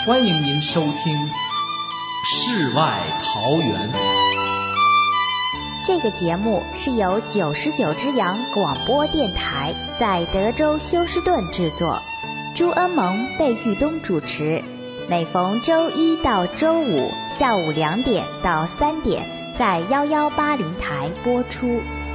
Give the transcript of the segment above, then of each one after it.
欢迎您收听《世外桃源》。 这个节目是由99之阳广播电台在德州休斯顿制作，朱恩蒙、贝玉东主持，每逢周一到周五下午2点到3点在1180台播出。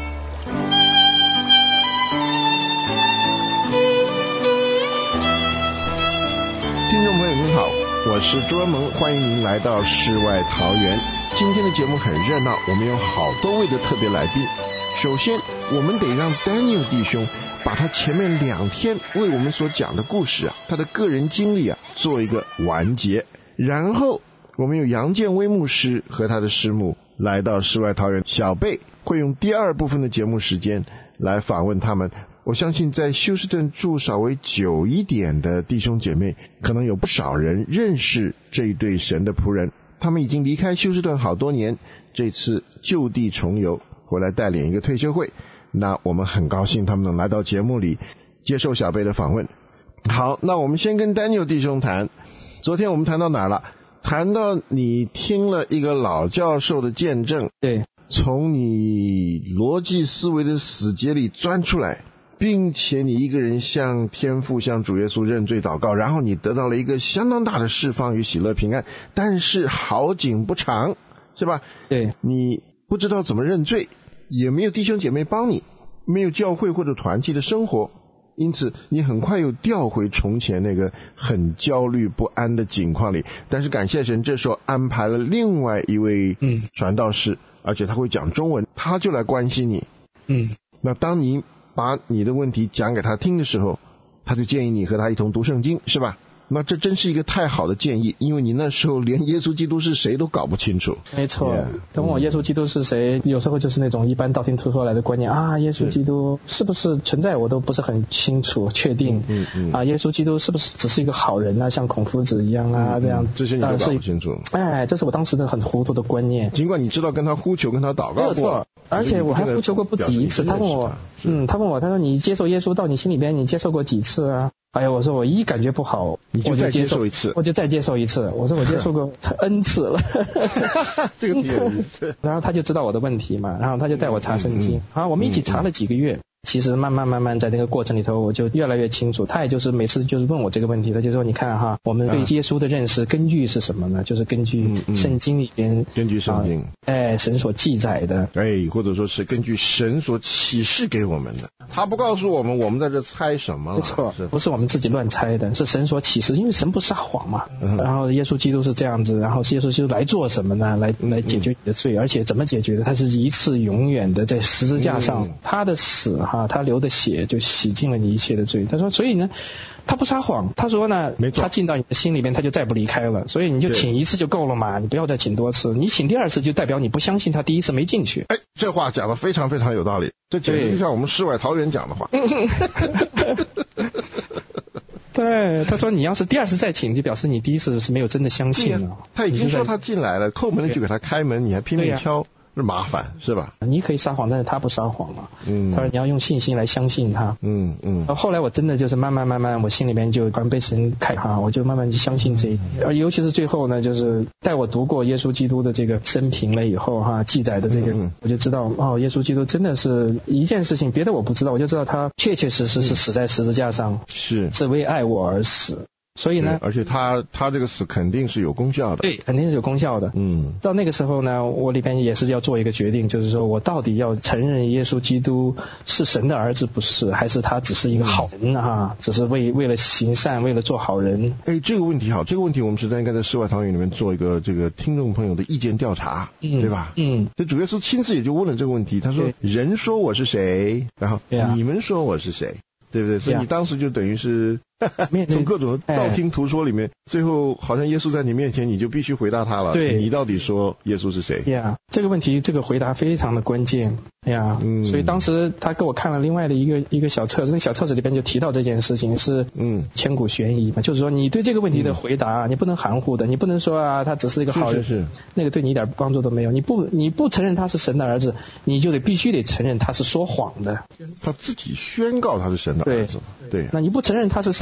听众朋友您好，我是朱恩蒙，欢迎您来到世外桃源。今天的节目很热闹，我们有好多位的特别来宾。首先我们得让 Daniel 弟兄把他前面2天为我们所讲的故事他的个人经历做一个完结，然后我们有杨建威牧师和他的师母来到世外桃源，小贝会用第2部分的节目时间来访问他们。我相信在休斯顿住稍微久一点的弟兄姐妹，可能有不少人认识这一对神的仆人，他们已经离开休斯顿好多年，这次就地重游回来带领一个退休会。那我们很高兴他们能来到节目里接受小贝的访问。好，那我们先跟 Daniel 弟兄谈。昨天我们谈到哪儿了？谈到你听了一个老教授的见证， 对， 从你逻辑思维的死结里钻出来，并且你一个人向天父向主耶稣认罪祷告，然后你得到了一个相当大的释放与喜乐平安。但是好景不长，是吧？ 对， 你不知道怎么认罪，也没有弟兄姐妹帮你，没有教会或者团契的生活，因此你很快又掉回从前那个很焦虑不安的境况里。但是感谢神，这时候安排了另外一位传道士，而且他会讲中文，他就来关心你。那当你把你的问题讲给他听的时候，他就建议你和他一同读圣经，是吧？那这真是一个太好的建议，因为你那时候连耶稣基督是谁都搞不清楚。 没错，等我耶稣基督是谁，有时候就是那种一般道听途说来的观念耶稣基督是不是存在我都不是很清楚确定。耶稣基督是不是只是一个好人像孔夫子一样这样， 这些你都搞不清楚。 这是我当时的很糊涂的观念。 尽管你知道跟他呼求跟他祷告过， 而且我还呼求过不止一次。他问我他说你接受耶稣到你心里边你接受过几次啊？我说我一感觉不好， 你就再接受一次， 我就再接受一次。我说我接受过 N 次了。 这个挺有意思。 然后他就知道我的问题嘛，然后他就带我查圣经。我们一起查了几个月。其实慢慢在那个过程里头，我就越来越清楚。他也就是每次就是问我这个问题，他就说你看我们对耶稣的认识根据是什么呢？就是根据圣经里边， 根据圣经神所记载的， 或者说是根据神所启示给我们的。他不告诉我们，我们在这猜什么了？ 没错，不是我们自己乱猜的，是神所启示，因为神不撒谎嘛。然后耶稣基督是这样子，然后耶稣基督来做什么呢？来解决你的罪，而且怎么解决的？他是一次永远的在十字架上，他的死他流的血就洗净了你一切的罪。他说，所以呢，他不撒谎。他说呢，他进到你的心里面，他就再不离开了。所以你就请一次就够了嘛，你不要再请多次。你请第2次就代表你不相信他第1次没进去。 这话讲得非常非常有道理，这简直就像我们世外桃源讲的话。 对，他说你要是第2次再请，就表示你第1次是没有真的相信了。 他已经说他进来了，叩门的去给他开门，你还拼命敲。是麻烦是吧？你可以撒谎，但是他不撒谎嘛。他说你要用信心来相信他。后来我真的就是慢慢，我心里面就被神开我就慢慢相信这一点。而尤其是最后呢，就是带我读过耶稣基督的这个生平了以后记载的这个，我就知道耶稣基督真的是一件事情，别的我不知道，我就知道他确确实实是死在十字架上，是为爱我而死。所以呢， 而且他这个死肯定是有功效的。 对，肯定是有功效的。到那个时候呢，我里边也是要做一个决定，就是说我到底要承认耶稣基督是神的儿子不是，还是他只是一个好人只是为了行善，为了做好人。 这个问题好，这个问题我们实在应该在世外桃源里面做一个这个听众朋友的意见调查，对吧？这主耶稣亲自也就问了这个问题，他说人说我是谁，然后你们说我是谁，对不对？所以你当时就等于是从各种道听途说里面，最后好像耶稣在你面前，你就必须回答他了。对，你到底说耶稣是谁？ 这个问题，这个回答非常的关键。所以当时他给我看了另外的一个小册子，那小册子里边就提到这件事情是千古悬疑嘛，就是说你对这个问题的回答，你不能含糊的，你不能说他只是一个好人，是那个对你一点帮助都没有。你不承认他是神的儿子，你就必须得承认他是说谎的。 他自己宣告他是神的儿子，对， 那你不承认他是神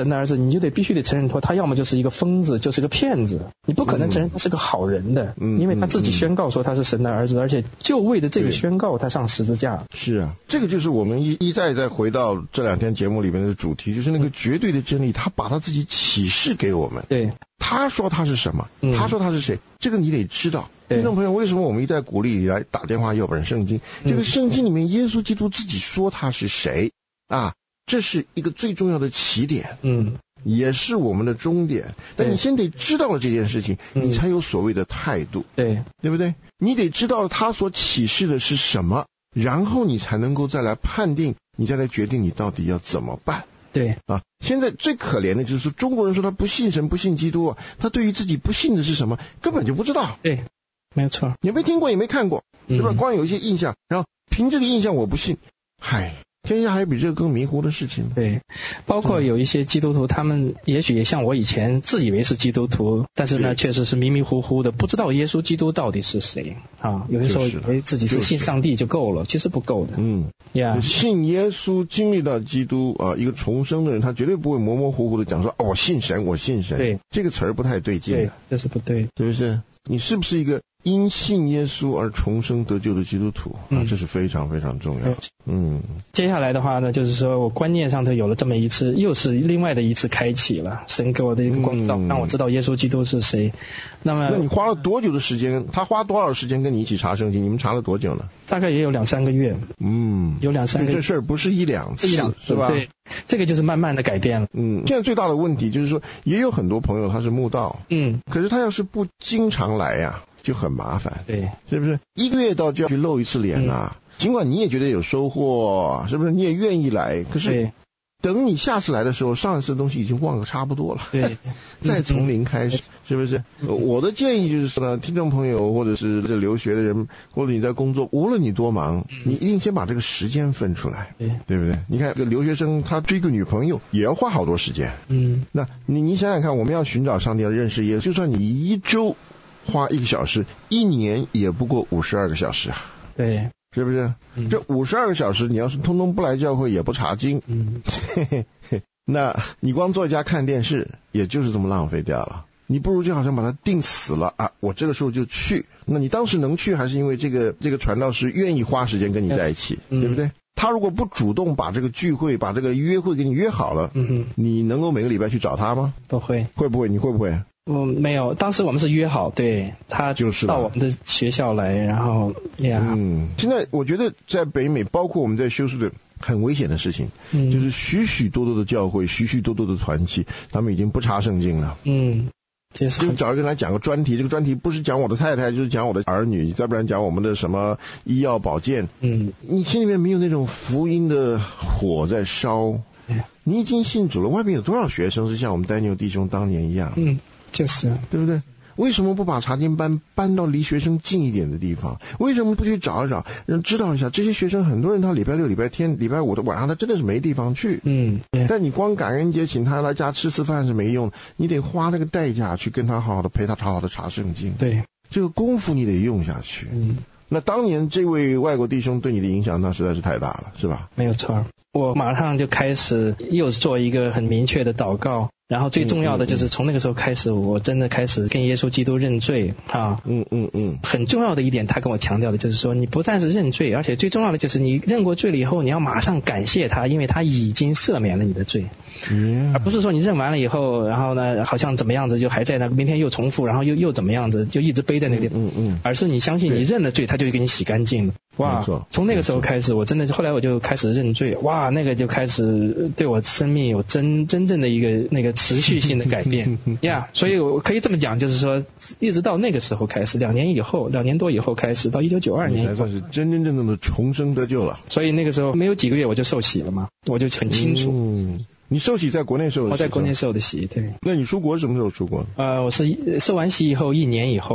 神的儿子，你就必须得承认他要么就是一个疯子，就是个骗子，你不可能承认他是个好人的，因为他自己宣告说他是神的儿子，而且就为着这个宣告他上十字架。 是啊，这个就是我们一再回到这两天节目里面的主题，就是那个绝对的真理，他把他自己启示给我们。 对， 他说他是什么，他说他是谁，这个你得知道。听众朋友，为什么我们一再鼓励你来打电话要本圣经？这个圣经里面耶稣基督自己说他是谁啊，这是一个最重要的起点，也是我们的终点。但你先得知道了这件事情，你才有所谓的态度，对不对？你得知道他所启示的是什么，然后你才能够再来判定，你再来决定你到底要怎么办。 对啊，现在最可怜的就是说，中国人说他不信神不信基督啊，他对于自己不信的是什么根本就不知道。 对，没有错， 也没听过也没看过，对吧？光有一些印象，然后凭这个印象我不信，嗨，天下还有比这个更迷糊的事情。 对，包括有一些基督徒，他们也许也像我以前自以为是基督徒，但是呢，确实是迷迷糊糊的，不知道耶稣基督到底是谁啊。有的时候以为自己是信上帝就够了，其实不够的。 信耶稣经历到基督啊，一个重生的人，他绝对不会模模糊糊的讲说我信神，我信神。对，这个词儿不太对劲的。 对，这是不对， 对不是？你是不是一个因信耶稣而重生得救的基督徒啊？这是非常非常重要的。 接下来的话呢，就是说我观念上头有了这么一次，又是另外的一次开启了，神给我的一个光照，让我知道耶稣基督是谁。那你花了多久的时间？他花多少时间跟你一起查圣经？你们查了多久呢？ 大概也有2-3个月。有2-3个月。 这事儿不是一两次，是吧？ 对，这个就是慢慢的改变了。 现在最大的问题就是说，也有很多朋友他是慕道，可是他要是不经常来呀，就很麻烦。 对， 是不是1个月到就要去露一次脸啊？尽管你也觉得有收获，是不是？你也愿意来，可是等你下次来的时候，上一次的东西已经忘个差不多了。对，再从零开始，是不是？我的建议就是说呢，听众朋友或者是这留学的人，或者你在工作，无论你多忙，你一定先把这个时间分出来，对不对？你看这个留学生他追个女朋友也要花好多时间。那你想想看，我们要寻找上帝，要认识耶稣，就算你1周花1个小时，1年也不过52个小时啊。 对。 是不是？这52个小时，你要是通通不来教会，也不查经，那你光坐在家看电视，也就是这么浪费掉了。你不如就好像把它定死了啊！我这个时候就去。那你当时能去，还是因为这个传道师愿意花时间跟你在一起，对不对？他如果不主动把这个聚会、把这个约会给你约好了，你能够每个礼拜去找他吗？ 不会。 会不会？你会不会？ 没有，当时我们是约好，对，他就是到我们的学校来，然后现在我觉得在北美，包括我们在休斯顿，很危险的事情，就是许许多多的教会、许许多多的团契，他们已经不查圣经了。就找一个人来讲个专题，这个专题不是讲我的太太，就是讲我的儿女，再不然讲我们的什么医药保健。你心里面没有那种福音的火在烧，你已经信主了，外面有多少学生是像我们Daniel弟兄当年一样？ 就是对不对？为什么不把查经班搬到离学生近一点的地方？为什么不去找一找，让知道一下这些学生？很多人他礼拜六、礼拜天、礼拜五的晚上，他真的是没地方去。但你光感恩节请他来家吃次饭是没用，你得花那个代价去跟他好好的陪他好好的查圣经。 对， 这个功夫你得用下去。那当年这位外国弟兄对你的影响，那实在是太大了，是吧？ 没有错，我马上就开始又做一个很明确的祷告。然后最重要的就是从那个时候开始，我真的开始跟耶稣基督认罪啊。很重要的一点，他跟我强调的就是说，你不但是认罪，而且最重要的就是你认过罪了以后，你要马上感谢他，因为他已经赦免了你的罪，而不是说你认完了以后，然后呢好像怎么样子就还在那个明天又重复，然后又怎么样子就一直背在那个地方。而是你相信你认了罪，他就给你洗干净了。哇！从那个时候开始，我真的后来我就开始认罪，哇，那个就开始对我生命有真正的一个那个持续性的改变所以我可以这么讲，就是说一直到那个时候开始，2年多以后开始，到1992年才算是真正的重生得救了。 所以那个时候没有几个月我就受洗了嘛，我就很清楚。 你受洗在国内受的洗？ 我在国内受的洗，对。 那你出国什么时候出国？ 我是受完洗以后1年以后，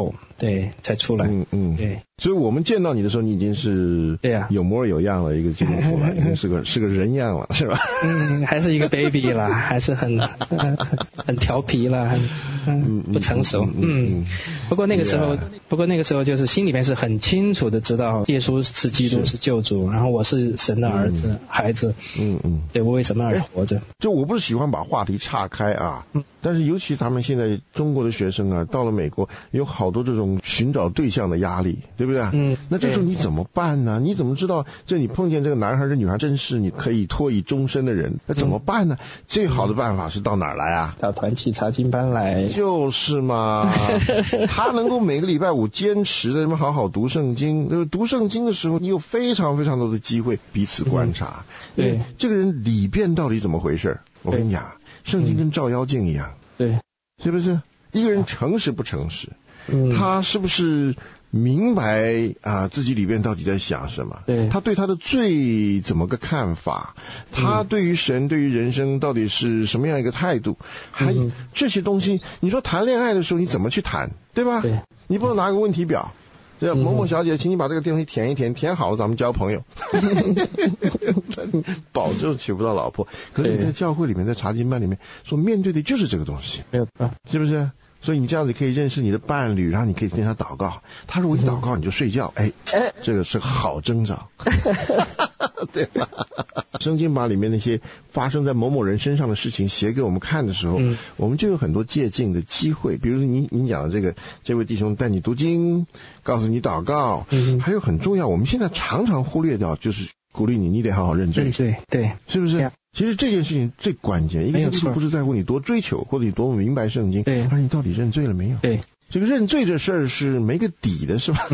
对，才出来。对。 所以我们见到你的时候，你已经是有模有样了，一个基督徒了，已经是个人样了，是吧？ 还是一个 baby 啦，还是很调皮啦，不成熟。不过那个时候就是心里面是很清楚的知道耶稣是基督，是救主，然后我是神的儿子、孩子。对，我为什么而活着？ 就我不是喜欢把话题岔开啊，但是尤其咱们现在中国的学生啊，到了美国有好多这种寻找对象的压力，对不对？那这时候你怎么办呢？你怎么知道这你碰见这个男孩这女孩真是你可以托以终身的人？那怎么办呢？最好的办法是到哪儿来啊？ 到团契查经班来。 就是嘛，他能够每个礼拜5坚持的什么好好读圣经，读圣经的时候，你有非常非常多的机会彼此观察。 对， 这个人里边到底怎么回事？我跟你讲，圣经跟照妖镜一样。 对， 是不是？一个人诚实不诚实？他是不是明白自己里边到底在想什么？ 对， 他对他的罪怎么个看法？他对于神、对于人生到底是什么样一个态度？还这些东西，你说谈恋爱的时候你怎么去谈，对吧？ 对， 你不能拿个问题表，某某小姐，请你把这个东西填一填，填好了咱们交朋友，保证娶不到老婆。可是你在教会里面，在查经班里面所面对的就是这个东西， 没有错， 是不是？所以你这样子可以认识你的伴侣，然后你可以跟他祷告。他如果一祷告你就睡觉，这个是个好征兆，对吧？圣经把里面那些发生在某某人身上的事情写给我们看的时候，我们就有很多借鉴的机会。比如说你讲的这位弟兄带你读经，告诉你祷告，还有很重要，我们现在常常忽略掉，就是鼓励你得好好认罪。 对， 是不是？其实这件事情最关键，一个基督徒不是在乎你多追求或者你多么明白圣经，而是你到底认罪了没有？ 对， 这个认罪这事儿是没个底的，是吧？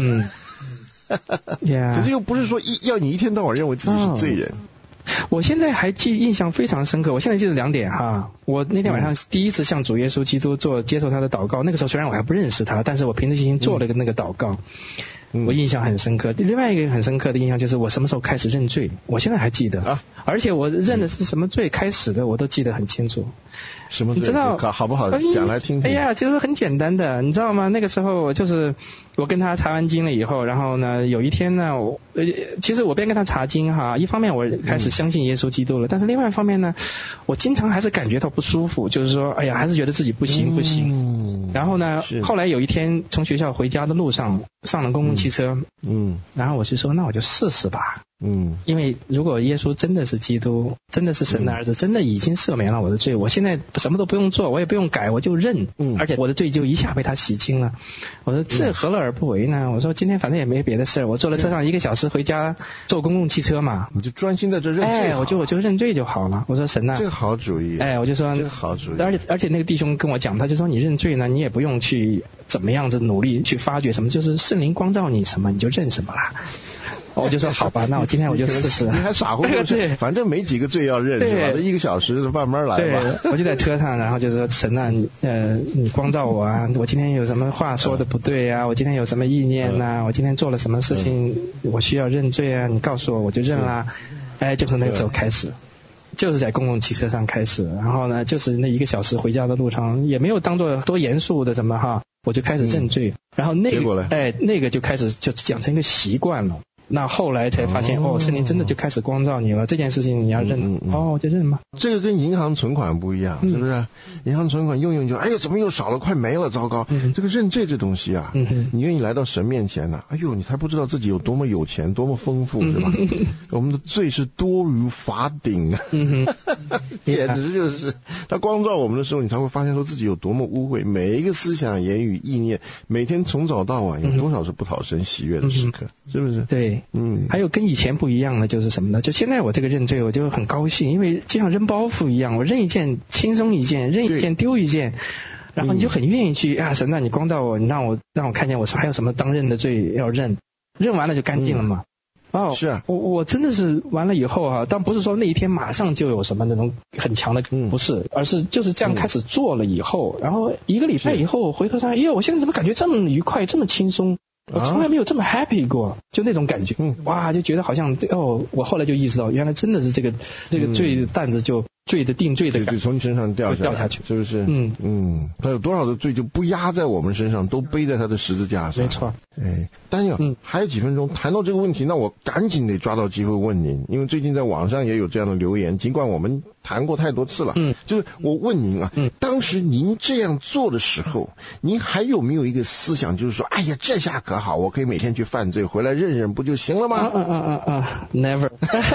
可是又不是说要你一天到晚认为自己是罪人。 我现在还印象非常深刻，我现在记得2点哈。我那天晚上第一次向主耶稣基督接受他的祷告，那个时候虽然我还不认识他，但是我凭着信心做了那个祷告。我印象很深刻。另外一个很深刻的印象就是我什么时候开始认罪，我现在还记得而且我认的是什么罪开始的我都记得很清楚。 什么罪？ 你知道好不好讲来听听？ 其实很简单的，你知道吗？那个时候就是我跟他查完经了以后，然后呢有一天呢其实我边跟他查经一方面我开始相信耶稣基督了，但是另外一方面呢我经常还是感觉到不舒服，就是说还是觉得自己不行。然后呢后来有一天从学校回家的路上上了公共汽车，然后我就说那我就试试吧。因为如果耶稣真的是基督，真的是神的儿子，真的已经赦免了我的罪，我现在什么都不用做，我也不用改，我就认，而且我的罪就一下被他洗清了。我说这何乐而不为呢？我说今天反正也没别的事，我坐了车上1个小时回家，坐公共汽车嘛， 你就专心在这认罪。 我就认罪就好了。我说神啊， 这个好主意。 我就说这个好主意。 而且那个弟兄跟我讲，他就说你认罪呢，你也不用去怎么样子努力去发掘什么，就是圣灵光照你什么你就认什么啦。我就说好吧，那我今天我就试试。 你还傻乎乎的，反正没几个罪要认，对吧？这1个小时慢慢来吧。 我就在车上，然后就说神啊，你光照我啊，我今天有什么话说的不对啊，我今天有什么意念啊，我今天做了什么事情，我需要认罪啊，你告诉我就认啦。就从那个时候开始，就是在公共汽车上开始，然后呢就是那1个小时回家的路上也没有当做多严肃的什么我就开始认罪，然后那个就开始就养成一个习惯了。那后来才发现圣灵真的就开始光照你了，这件事情你要认，就认嘛。 这个跟银行存款不一样，是不是？银行存款用就怎么又少了，快没了，糟糕。这个认罪这东西啊，你愿意来到神面前呢，你才不知道自己有多么有钱，多么丰富，是吧？我们的罪是多如法顶啊，简直就是他光照我们的时候，你才会发现说自己有多么污秽，每一个思想言语意念，每天从早到晚有多少是不讨神喜悦的时刻，是不是？ 对。还有跟以前不一样的就是什么呢？就现在我这个认罪我就很高兴，因为就像扔包袱一样，我认一件轻松一件，认一件丢一件，然后你就很愿意去神啊，你光照我，你让我看见我还有什么当认的罪要认完了就干净了嘛。 是啊， 我真的是完了以后但不是说那一天马上就有什么那种很强的不是，而是就是这样开始做了以后，然后1个礼拜以后回头想我现在怎么感觉这么愉快这么轻松，我从来没有这么 happy 过，就那种感觉，就觉得好像我后来就意识到，原来真的是这个罪担子就罪的定罪的感觉， 就从你身上掉下去，是不是？他有多少的罪就不压在我们身上，都背在他的十字架上。 没错。 丹尼尔，还有几分钟，谈到这个问题，那我赶紧得抓到机会问您，因为最近在网上也有这样的留言，尽管我们谈过太多次了，就是我问您啊，当时您这样做的时候，您还有没有一个思想，就是说，哎呀，这下可好，我可以每天去犯罪，回来认认不就行了吗 ？Never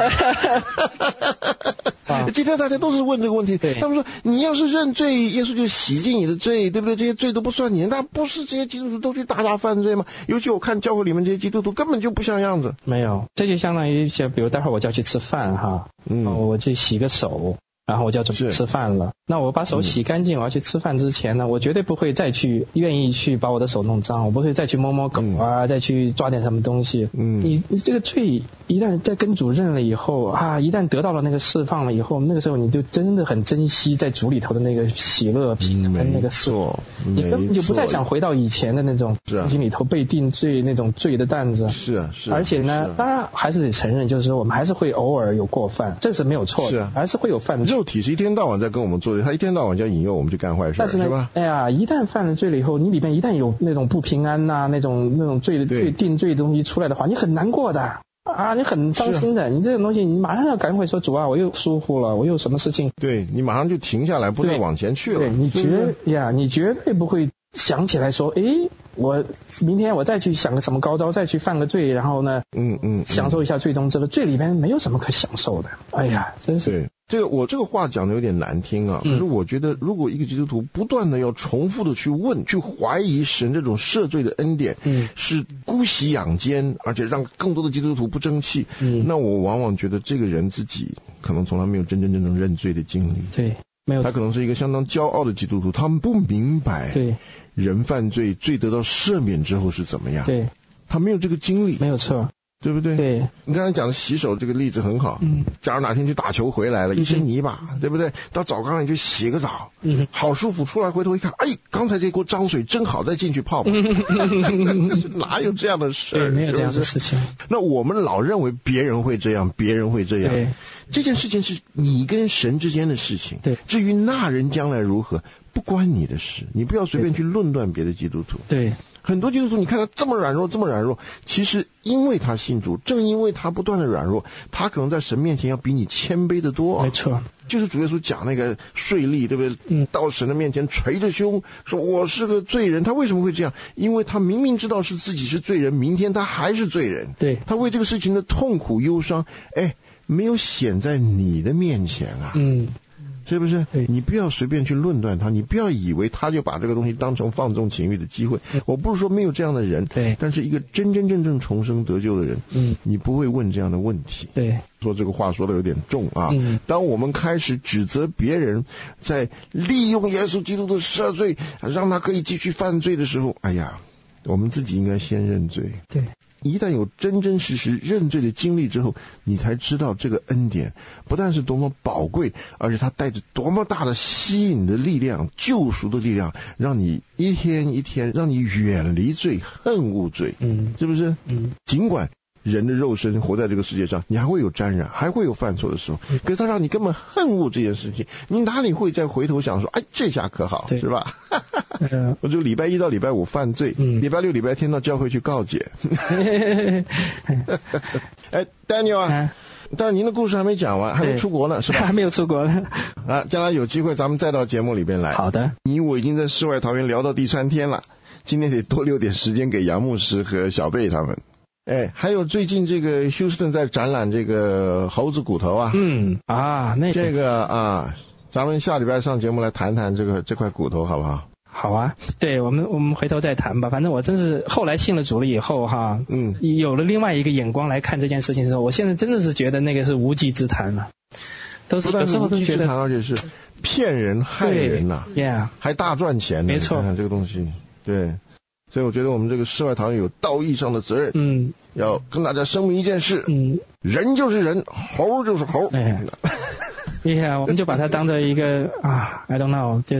今天大家都是问这个问题，他们说你要是认罪，耶稣就洗净你的罪，对不对？这些罪都不算你，那不是这些基督徒都去大犯罪吗？尤其我看教会里面这些基督徒根本就不像样子。 没有，这就相当于比如待会儿我就要去吃饭哈，我去洗个手，然后我就要准备吃饭了。那我把手洗干净，我要去吃饭之前呢，我绝对不会再去愿意去把我的手弄脏，我不会再去摸摸狗啊，再去抓点什么东西。你这个罪一旦在跟主认了以后啊，一旦得到了那个释放了以后，那个时候你就真的很珍惜在主里头的那个喜乐平安那个事，你根本就不再想回到以前的那种心里头被定罪那种罪的担子。 是啊。 而且呢，当然还是得承认，就是说我们还是会偶尔有过犯，这是没有错的，还是会有犯罪。 肉体是一天到晚在跟我们做，他一天到晚就要引诱我们去干坏事， 但是呢， 是吧？ 哎呀，一旦犯了罪了以后，你里面一旦有那种不平安呐，那种罪定罪的东西出来的话，你很难过的啊，你很伤心的。你这种东西，你马上要赶快说主啊，我又疏忽了，我又什么事情？ 对，你马上就停下来，不再往前去了。 对，你绝对不会想起来说，我明天我再去想个什么高招，再去犯个罪，然后呢，享受一下最终这个罪里面没有什么可享受的。哎呀，真是。 对，我这个话讲的有点难听啊，可是我觉得如果一个基督徒不断的要重复的去问，去怀疑神这种赦罪的恩典，是姑息养奸，而且让更多的基督徒不争气，那我往往觉得这个人自己可能从来没有真正认罪的经历。 对，没有， 他可能是一个相当骄傲的基督徒，他们不明白人犯罪得到赦免之后是怎么样， 对， 他没有这个经历， 没有错。 对不对？ 对， 你刚才讲的洗手这个例子很好。假如哪天去打球回来了，一身泥巴，对不对？到澡缸里去洗个澡，好舒服。出来回头一看，刚才这锅脏水真好，再进去泡吧。哪有这样的事？ 对，没有这样的事情。 那我们老认为别人会这样，别人会这样。 对， 这件事情是你跟神之间的事情。 对， 至于那人将来如何，不关你的事。你不要随便去论断别的基督徒。 对。 很多基督徒你看他这么软弱，其实因为他信主，正因为他不断的软弱，他可能在神面前要比你谦卑的多。 没错， 就是主耶稣讲那个税吏，对不对？到神的面前捶着胸说我是个罪人，他为什么会这样？因为他明明知道是自己是罪人，明天他还是罪人。 对， 他为这个事情的痛苦忧伤，没有显在你的面前啊。是不是？你不要随便去论断他，你不要以为他就把这个东西当成放纵情欲的机会。我不是说没有这样的人， 对， 但是一个真正重生得救的人，你不会问这样的问题。 对， 说这个话说的有点重啊。当我们开始指责别人在利用耶稣基督的赦罪，让他可以继续犯罪的时候，哎呀，我们自己应该先认罪。 对。 一旦有真实认罪的经历之后，你才知道这个恩典不但是多么宝贵，而且它带着多么大的吸引的力量、救赎的力量，让你一天一天让你远离罪、恨恶罪。是不是？尽管人的肉身活在这个世界上，你还会有沾染，还会有犯错的时候，可是他让你根本恨恶这件事情，你哪里会再回头想说，这下可好，是吧？我就礼拜一到礼拜五犯罪，礼拜六礼拜天到教会去告解。Daniel 啊，但是您的故事还没讲完，还没出国呢，是吧？ 还没有出国呢。 将来有机会咱们再到节目里边来。 好的。 你我已经在世外桃源聊到第3天了，今天得多留点时间给杨牧师和小贝他们。还有最近这个休斯顿在展览这个猴子骨头啊。这个咱们下礼拜上节目来谈谈这块骨头好不好？ 好啊，对，我们回头再谈吧。反正我真是后来信了主了以后哈，有了另外一个眼光来看这件事情的时候，我现在真的是觉得那个是无稽之谈了，有时候都觉得， 而且是骗人害人呐，还大赚钱呢。 没错， 你看看这个东西，对。所以我觉得我们这个世外桃源有道义上的责任，要跟大家声明一件事，人就是人，猴就是猴。 我们就把它当做一个I don't know， 就是，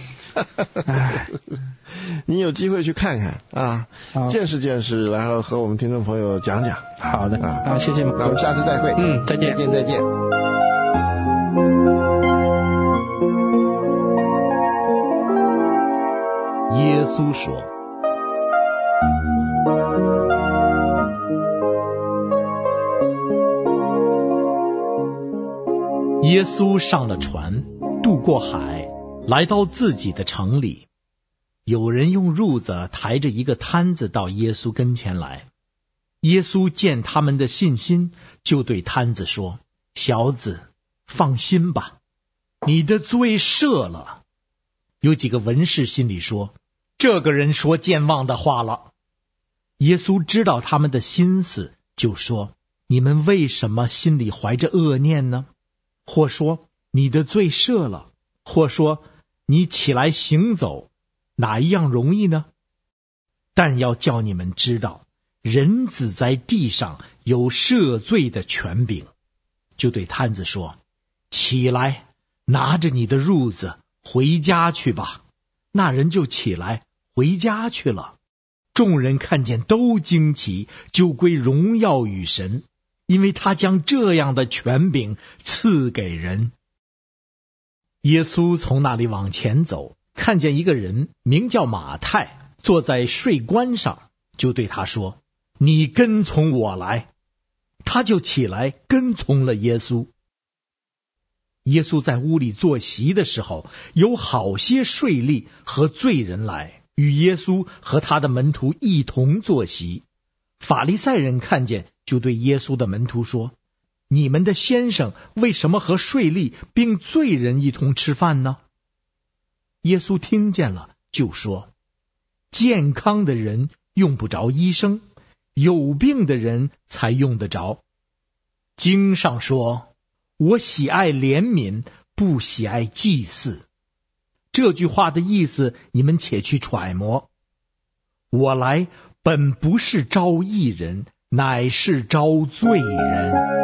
你有机会去看看见识见识，然后和我们听众朋友讲讲。 好的，谢谢。 那我们下次再会。 再见。 再见。 耶稣说。耶稣上了船，渡过海，来到自己的城里。有人用褥子抬着一个摊子到耶稣跟前来。耶稣见他们的信心，就对摊子说：小子，放心吧，你的罪赦了。有几个文士心里说：这个人说健忘的话了。耶稣知道他们的心思，就说：你们为什么心里怀着恶念呢？或说你的罪赦了，或说你起来行走，哪一样容易呢？但要叫你们知道，人子在地上有赦罪的权柄。就对摊子说：起来，拿着你的褥子回家去吧。那人就起来回家去了。众人看见都惊奇，就归荣耀与神，因为他将这样的权柄赐给人。耶稣从那里往前走，看见一个人名叫马太，坐在税关上，就对他说：你跟从我来。他就起来跟从了耶稣。耶稣在屋里坐席的时候，有好些税吏和罪人来，与耶稣和他的门徒一同坐席。法利赛人看见，就对耶稣的门徒说：你们的先生为什么和税吏并罪人一同吃饭呢？耶稣听见了，就说：健康的人用不着医生，有病的人才用得着。经上说：我喜爱怜悯，不喜爱祭祀。这句话的意思你们且去揣摩。我来本不是招义人，乃是招罪人。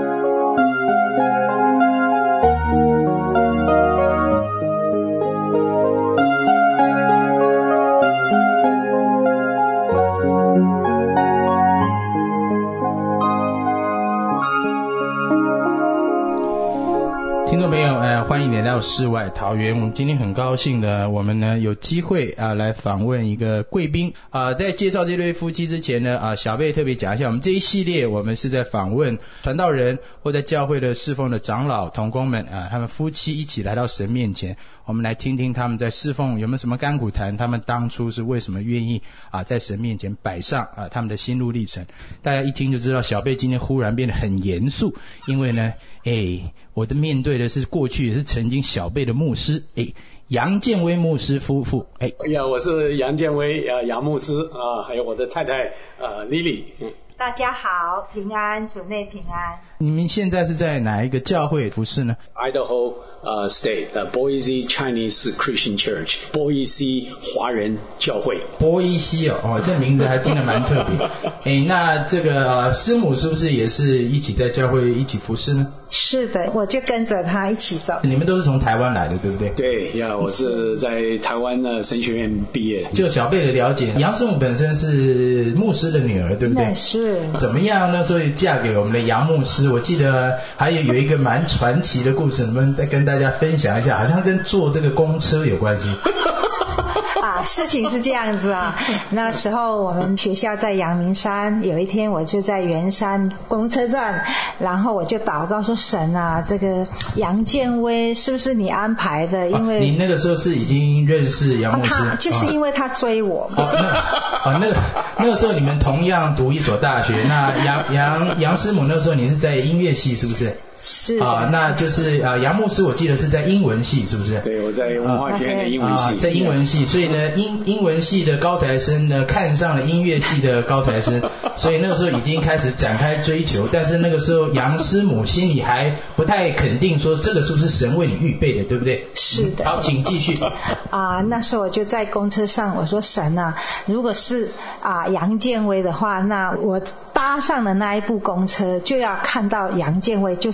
听众朋友，欢迎来到世外桃源。我们今天很高兴的，我们呢有机会来访问一个贵宾。在介绍这对夫妻之前呢，小贝特别讲一下，我们这一系列我们是在访问传道人或在教会的侍奉的长老同工们他们夫妻一起来到神面前，我们来听听他们在侍奉有没有什么甘苦谈，他们当初是为什么愿意在神面前摆上他们的心路历程。大家一听就知道，小贝今天忽然变得很严肃，因为呢我的面对的是过去也是曾经小贝的牧师杨建威牧师夫妇。 我是杨建威杨牧师还有我的太太Lily。 大家好，平安，主内平安。 你们现在是在哪一个教会服侍呢？ Idaho State Boise Chinese Christian Church， 波伊西华人教会。 波伊西这名字还听得蛮特别。那这个师母是不是也是一起在教会一起服侍呢？ 是的，我就跟着他一起走。 你们都是从台湾来的，对不对？ 对我是在台湾神学院毕业。 就小贝的了解，杨师母本身是牧师的女儿，对不对？ 是。 怎么样呢？所以嫁给我们的杨牧师，我记得还有一个蛮传奇的故事，能不能再跟大家分享一下？好像跟坐这个公车有关系。 事情是这样子那时候我们学校在阳明山，有一天我就在圆山公车站，然后我就祷告说：神这个杨建威是不是你安排的？因为你那个时候是已经认识杨牧师， 就是因为他追我。 那个时候你们同样读一所大学，那杨师母那时候你是在音乐系，是不是？ 是那就是杨牧师我记得是在英文系，是不是？ 对，我在文化学院的英文系。 在英文系，所以呢英文系的高材生呢看上了音乐系的高材生，所以那个时候已经开始展开追求，但是那个时候杨师母心里还不太肯定说这个是不是神为你预备的，对不对？ 是的。 好，请继续。 那时候我就在公车上，我说神如果是杨建威的话，那我搭上的那一部公车就要看到杨建威就从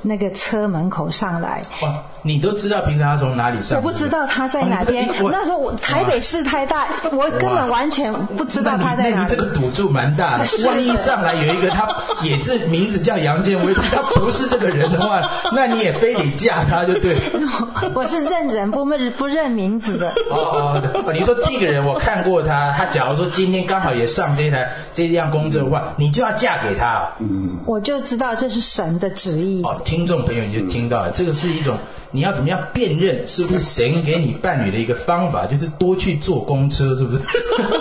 那个车门口上来。 哇，你都知道平常他从哪里上？ 我不知道他在哪边。那时候台北市太大，我根本完全不知道他在哪里。 那你这个赌注蛮大的，万一上来有一个他也是名字叫杨建威，他不是这个人的话，那你也非得嫁他就对。 我是认人不认名字的。 你说这个人我看过他，他假如说今天刚好也上这辆公车的话，你就要嫁给他。 我就知道这是神的旨意。 听众朋友你就听到了，这个是一种你要怎么样辨认是不是神给你伴侣的一个方法，就是多去坐公车，是不是？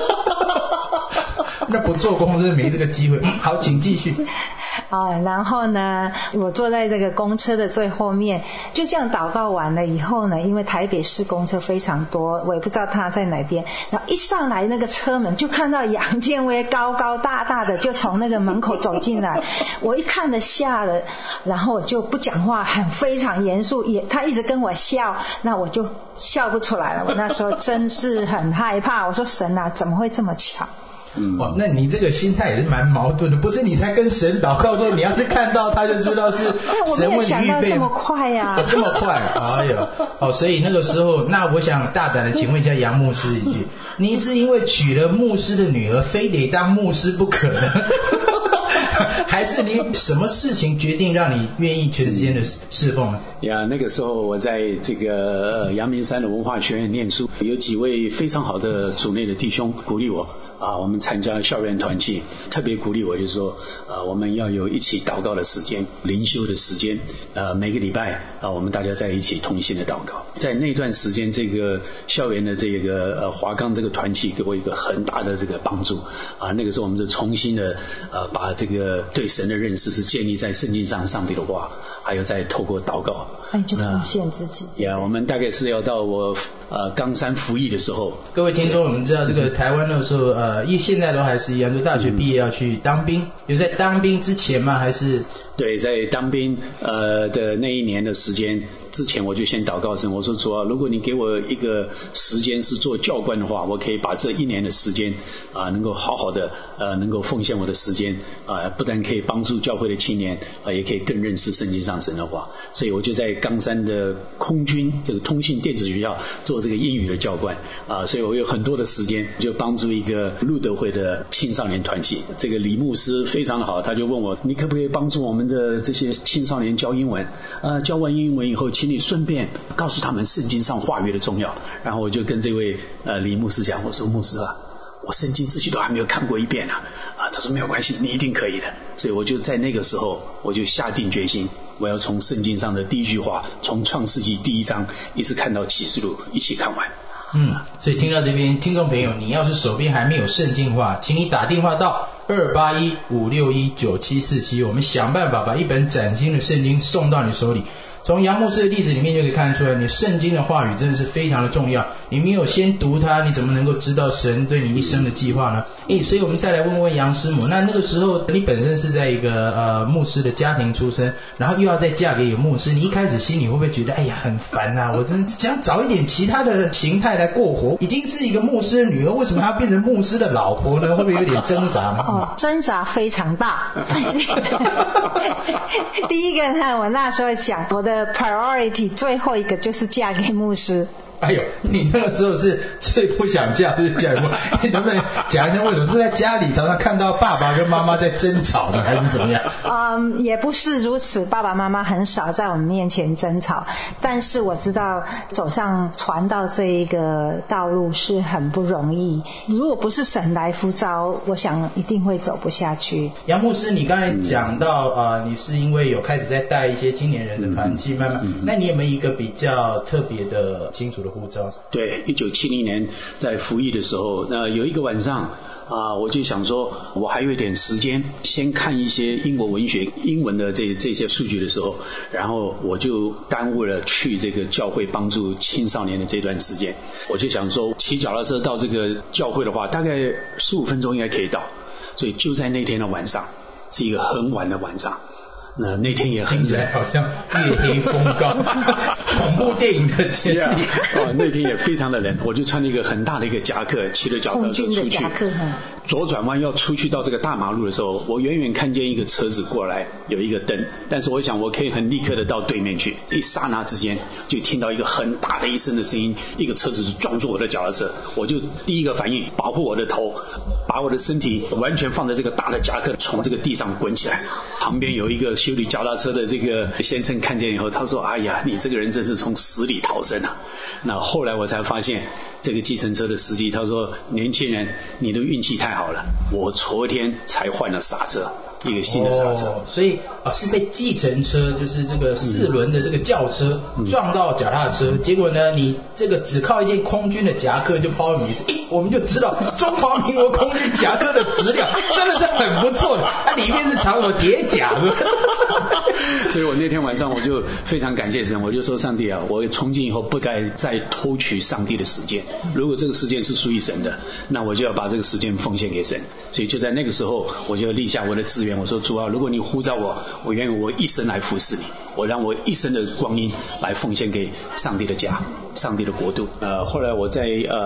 那不坐公车没这个机会。好，请继续。 然后呢，我坐在这个公车的最后面，就这样祷告完了以后呢，因为台北市公车非常多，我也不知道他在哪边，然后一上来那个车门就看到杨建威高高大大的就从那个门口走进来，我一看了吓了，然后我就不讲话，非常严肃，他一直跟我笑，那我就笑不出来了。我那时候真是很害怕，我说神啊，怎么会这么巧？ 那你这个心态也是蛮矛盾的，不是你才跟神祷告说，你要是看到他就知道是神为你预备。我没有想到这么快呀！ 这么快，哎呦，所以那个时候，那我想大胆的请问一下杨牧师一句，您是因为娶了牧师的女儿，非得当牧师不可呢？还是你什么事情决定让你愿意全时间的侍奉呢？ 那个时候我在这个阳明山的文化学院念书，有几位非常好的主内的弟兄鼓励我。我们参加校园团契，特别鼓励我，就是说，我们要有一起祷告的时间，灵修的时间，每个礼拜我们大家在一起同心的祷告。在那段时间，这个校园的这个华冈这个团契给我一个很大的这个帮助。那个时候我们是重新的把这个对神的认识是建立在圣经上上帝的话，还有在透过祷告。 就奉献自己。 我们大概是要到我冈山服役的时候。 各位听众，我们知道这个台湾那时候现在都还是一样，就大学毕业要去当兵，有在当兵之前吗？还是？ 对，在当兵的那一年的时间之前，我就先祷告神，我说主啊，如果你给我一个时间是做教官的话，我可以把这一年的时间能够好好的能够奉献我的时间不但可以帮助教会的青年也可以更认识圣经上神的话，所以我就在冈山的空军这个通信电子学校做这个英语的教官所以我有很多的时间就帮助一个路德会的青少年团体。这个李牧师非常好，他就问我，你可不可以帮助我们的这些青少年教英文教完英文以后，请你顺便告诉他们圣经上话语的重要。然后我就跟这位李牧师讲，我说牧师我圣经自己都还没有看过一遍他说没有关系，你一定可以的。所以我就在那个时候我就下定决心，我要从圣经上的第一句话，从创世纪第1章一直看到启示录一起看完。 所以听到这边，听众朋友，你要是手边还没有圣经的话，请你打电话到281-561-9747，我们想办法把一本崭新的圣经送到你手里。从杨牧师的例子里面就可以看得出来，你圣经的话语真的是非常的重要，你没有先读它，你怎么能够知道神对你一生的计划呢？所以我们再来问问杨师母，那个时候你本身是在一个牧师的家庭出身，然后又要再嫁给一个牧师，你一开始心里会不会觉得很烦我真想找一点其他的形态来过活，已经是一个牧师的女儿，为什么还要变成牧师的老婆呢？会不会有点挣扎呢？ 挣扎非常大。第一个呢，我那时候想我的priority 最后一个就是嫁给牧师。 你那个时候是最不想嫁就是嫁给牧师，你能不能讲一下为什么是在家里常常看到爸爸跟妈妈在争吵呢，还是怎么样？ 也不是如此，爸爸妈妈很少在我们面前争吵，但是我知道走上传道这一个道路是很不容易，如果不是神来呼召，我想一定会走不下去。 杨牧师，你刚才讲到你是因为有开始在带一些青年人的团契，慢慢，那你有没有一个比较特别的清楚的呼召？ 对，1970年在服役的时候，有一个晚上我就想说我还有一点时间先看一些英国文学英文的这些数据的时候，然后我就耽误了去这个教会帮助青少年的这段时间。我就想说骑脚踏车到这个教会的话大概15分钟应该可以到，所以就在那天的晚上，是一个很晚的晚上，那天也很听起来好像月黑风高恐怖电影的情节那天也非常的冷，我就穿了一个很大的一个夹克，骑着脚踏车出去， 左转弯要出去到这个大马路的时候，我远远看见一个车子过来，有一个灯，但是我想我可以很立刻的到对面去，一刹那之间就听到一个很大的一声的声音，一个车子就撞住我的脚踏车，我就第一个反应保护我的头，把我的身体完全放在这个大的夹克，从这个地上滚起来。旁边有一个修理脚踏车的这个先生看见以后，他说：“哎呀，你这个人真是从死里逃生啊！”那后来我才发现，这个计程车的司机他说：“年轻人，你的运气太好了，我昨天才换了刹车。”一个新的刹车， 所以是被计程车，就是这个4轮的这个轿车撞到脚踏车，结果呢，你这个只靠一件空军的夹克就抛了迷思，我们就知道中华民国空军夹克的质量真的是很不错的，它里面是藏有铁甲的。 所以我那天晚上我就非常感谢神，我就说上帝啊，我从今以后不该再偷取上帝的时间，如果这个时间是属于神的，那我就要把这个时间奉献给神。所以就在那个时候，我就立下我的志愿，我说主啊，如果你呼召我，我愿意我一生来服侍你，我让我一生的光阴来奉献给上帝的家，上帝的国度。后来我在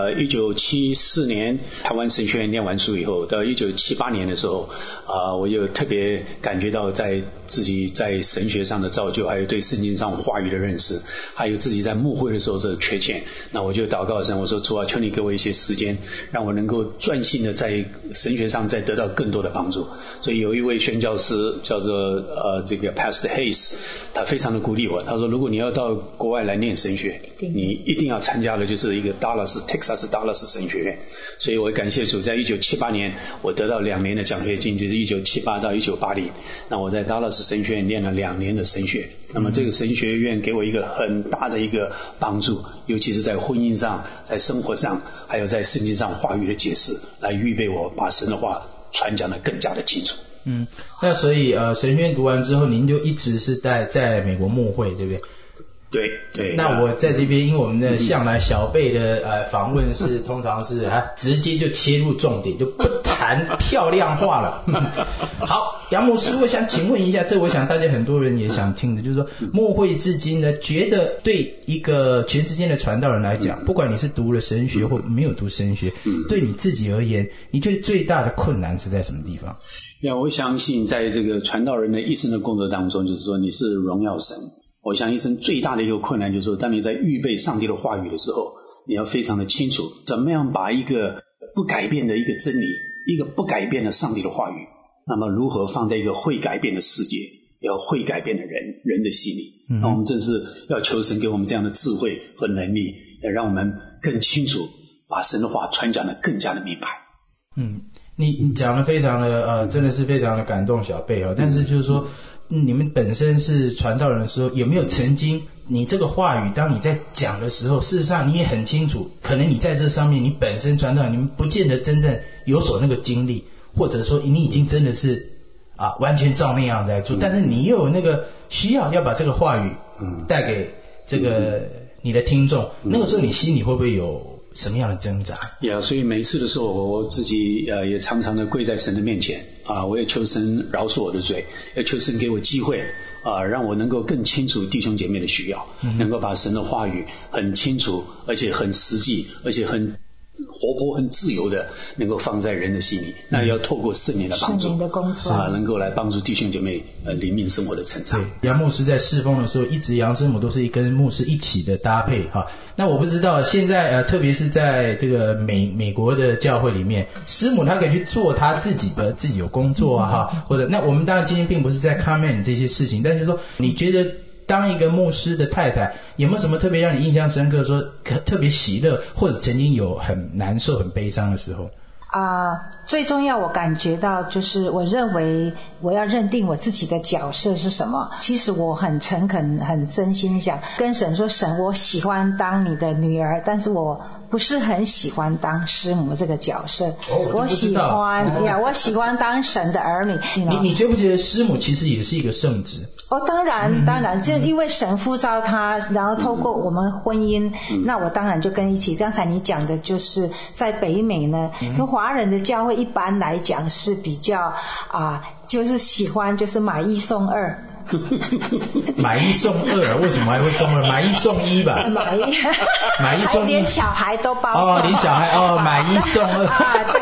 1974年台湾神学院念完书以后，到1978年的时候，我又特别感觉到在自己在神学上的造就，还有对圣经上话语的认识，还有自己在牧会的时候的缺欠，那我就祷告神，我说主啊，求你给我一些时间，让我能够专心的在神学上再得到更多的帮助。所以有一位宣教师叫做这个 Pastor Hayes， 他非常的鼓励我，他说如果你要到国外来念神学，你一定要参加的就是一个Texas Dallas 神学院。所以我感谢主，在1978年我得到2年的奖学金，就是1978到1980，那我在 Dallas 神学院念了2年的神学。那么这个神学院给我一个很大的一个帮助，尤其是在婚姻上，在生活上，还有在圣经上话语的解释，来预备我把神的话传讲得更加的清楚。 那所以神学院读完之后，您就一直是在美国牧会，对不对？ 对。 那我在这边，因为我们的向来小贝的访问是通常是直接就切入重点，就不谈漂亮话了。好，杨牧师，我想请问一下，这我想大家很多人也想听的，就是说牧会至今呢，觉得对一个全世界的传道人来讲，不管你是读了神学或没有读神学，对你自己而言，你觉得最大的困难是在什么地方？ 我相信在这个传道人的一生的工作当中，就是说你是荣耀神。我想一生最大的一个困难就是说，当你在预备上帝的话语的时候，你要非常的清楚怎么样把一个不改变的一个真理，一个不改变的上帝的话语，那么如何放在一个会改变的世界，要会改变的人的心里。那我们正是要求神给我们这样的智慧和能力，要让我们更清楚把神的话传讲得更加的明白。 你讲的非常的真的是非常的感动小贝但是就是说你们本身是传道人的时候，有没有曾经你这个话语当你在讲的时候，事实上你也很清楚，可能你在这上面你本身传道人，你们不见得真正有所那个经历，或者说你已经真的是完全照那样在做，但是你又有那个需要把这个话语带给这个你的听众，那个时候你心里会不会有什么样的挣扎？ 所以每次的时候，我自己也常常的跪在神的面前我也求神饶恕我的罪，也求神给我机会让我能够更清楚弟兄姐妹的需要，能够把神的话语很清楚，而且很实际，而且很活泼、很自由的，能够放在人的心里。那要透过圣灵的帮助， 圣灵的工作能够来帮助弟兄姐妹灵命生活的成长。 杨牧师在侍奉的时候，一直杨师母都是跟牧师一起的搭配那我不知道现在特别是在这个美国的教会里面，师母她可以去做她自己有工作或者那我们当然今天并不是在 comment 这些事情，但是说你觉得当一个牧师的太太，有没有什么特别让你印象深刻，说特别喜乐，或者曾经有很难受、很悲伤的时候？ 最重要我感觉到就是我认为我要认定我自己的角色是什么。其实我很诚恳很真心想跟神说，神我喜欢当你的女儿，但是我不是很喜欢当师母这个角色。我喜欢当神的儿女。 你觉不觉得师母其实也是一个圣职？ 当然就因为神呼召他，然后透过我们婚姻，那我当然就跟一起。刚才你讲的就是在北美呢，跟华人的教会一般来讲是比较就是喜欢就是买1送2。 买1送2，为什么还会送2？买1送1吧。买1送1， 连小孩都包。 连小孩买1送2。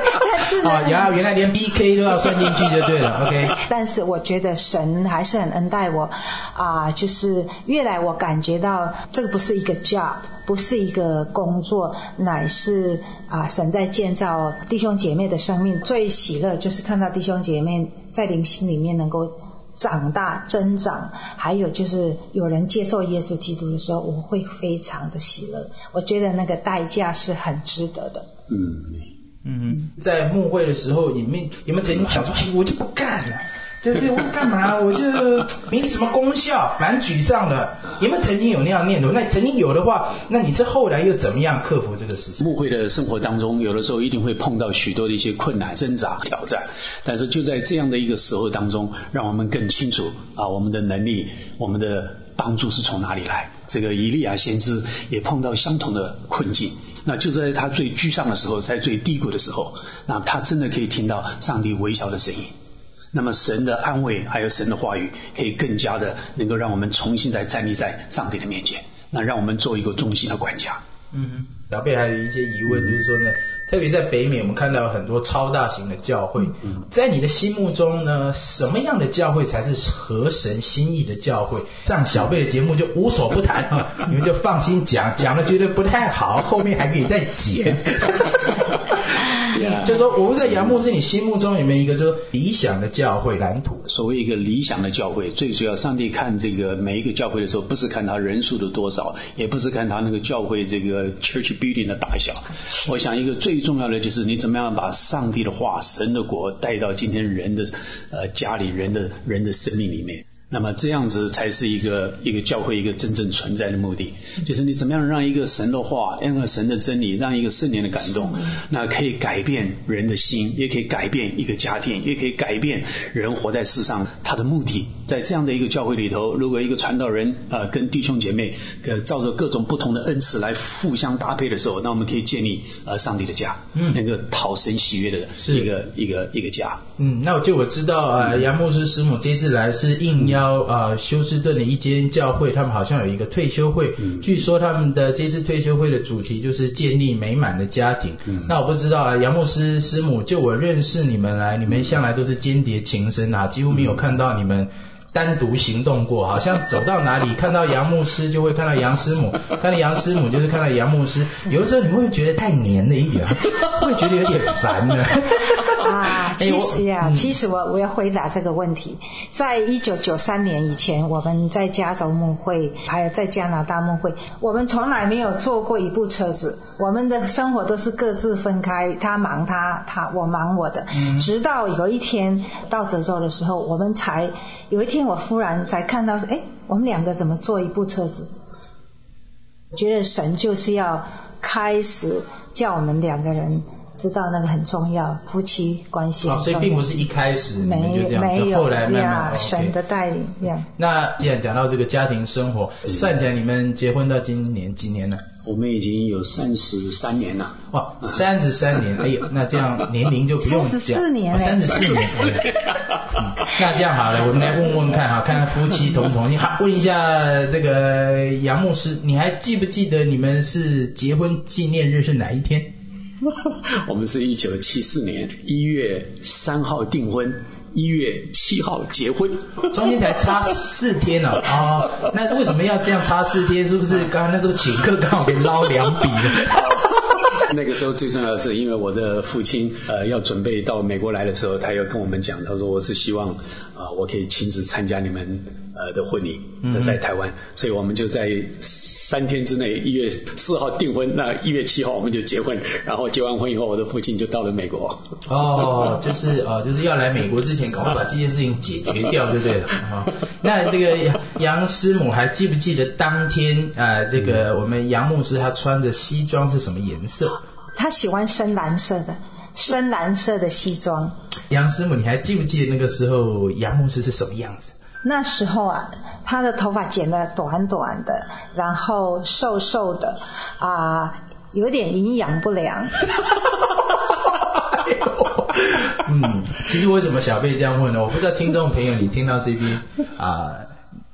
是原来连 BK 都要算进去就对了。OK。 但是我觉得神还是很恩待我就是越来我感觉到这个不是一个 job， 不是一个工作，乃是神在建造弟兄姐妹的生命。最喜乐就是看到弟兄姐妹在灵性里面能够长大增长，还有就是有人接受耶稣基督的时候，我会非常的喜乐。我觉得那个代价是很值得的。 在牧会的时候，有没有曾经想说，我就不干了，对不对？我干嘛？我就没什么功效，蛮沮丧的。有没有曾经有那样念头？那曾经有的话，那你是后来又怎么样克服这个事情？ 牧会的生活当中，有的时候一定会碰到许多的一些困难、挣扎、挑战，但是就在这样的一个时候当中，让我们更清楚我们的能力、我们的帮助是从哪里来。这个以利亚先知也碰到相同的困境，那就在他最沮丧的时候，在最低谷的时候，那他真的可以听到上帝微小的声音。那么神的安慰还有神的话语可以更加的能够让我们重新再站立在上帝的面前，那让我们做一个忠心的管家。 小贝还有一些疑问，就是说呢，特别在北美我们看到很多超大型的教会，在你的心目中呢，什么样的教会才是合神心意的教会？上小贝的节目就无所不谈你们就放心讲了觉得不太好，后面还可以再剪就是说我在杨牧师你心目中有没有一个就是理想的教会蓝图？ 所谓一个理想的教会，最主要上帝看这个每一个教会的时候，不是看他人数的多少，也不是看他那个教会这个 church building 的大小。我想一个最重要的就是你怎么样把上帝的话、神的国带到今天人的家里、人的生命里面。那么这样子才是一个教会一个真正存在的目的，就是你怎么样让一个神的话，让一个神的真理，让一个圣灵的感动，那可以改变人的心，也可以改变一个家庭，也可以改变人活在世上他的目的。在这样的一个教会里头，如果一个传道人跟弟兄姐妹照着各种不同的恩赐来互相搭配的时候，那我们可以建立上帝的家，那个讨神喜悦的一个家。 那我知道杨牧师师母这次来是应邀休斯顿的一间教会，他们好像有一个退休会，据说他们的这次退休会的主题就是建立美满的家庭。那我不知道杨牧师师母，就我认识你们来，你们向来都是间谍情深几乎没有看到你们单独行动过，好像走到哪里看到杨牧师就会看到杨师母，看到杨师母就是看到杨牧师。有的时候你会觉得太黏了一点，会觉得有点烦呢其实我要回答这个问题。在1993年以前，我们在加州牧会还有在加拿大牧会，我们从来没有坐过一部车子，我们的生活都是各自分开，他忙他我忙我的。直到有一天到德州的时候，我们才有一天我忽然才看到我们两个怎么坐一部车子。我觉得神就是要开始叫我们两个人知道那个很重要，夫妻关系很重要。 所以并不是一开始你们就这样， 没有， 后来慢慢神的带领。 那既然讲到这个家庭生活，算起来你们结婚到今年几年了？ 我们已经有33年了。 哇，33年，哎呦，那这样年龄就不用讲 34年 ，34年。那这样好了，我们来问问看看夫妻同不同意。问一下这个杨牧师，你还记不记得你们是结婚纪念日是哪一天？ 我们是1974年1月3号订婚，1月7号结婚， 中间才差4天那为什么要这样差4天？是不是刚刚那时候请客刚好给捞2笔了？ 那个时候最重要的是，因为我的父亲要准备到美国来的时候，他要跟我们讲，他说我是希望我可以亲自参加你们的婚礼，在台湾，所以我们就在3天之内，1月4号订婚，那1月7号我们就结婚，然后结完婚以后，我的父亲就到了美国。 就是要来美国之前，赶快把这件事情解决掉就对了。那这个杨师母还记不记得当天这个我们杨牧师他穿的西装是什么颜色？ 他喜欢深蓝色的西装。 杨师母，你还记不记得那个时候杨牧师是什么样子？ 那时候他的头发剪得短短的，然后瘦瘦的有点营养不良。 其实为什么小贝这样问呢？我不知道听众朋友你听到这边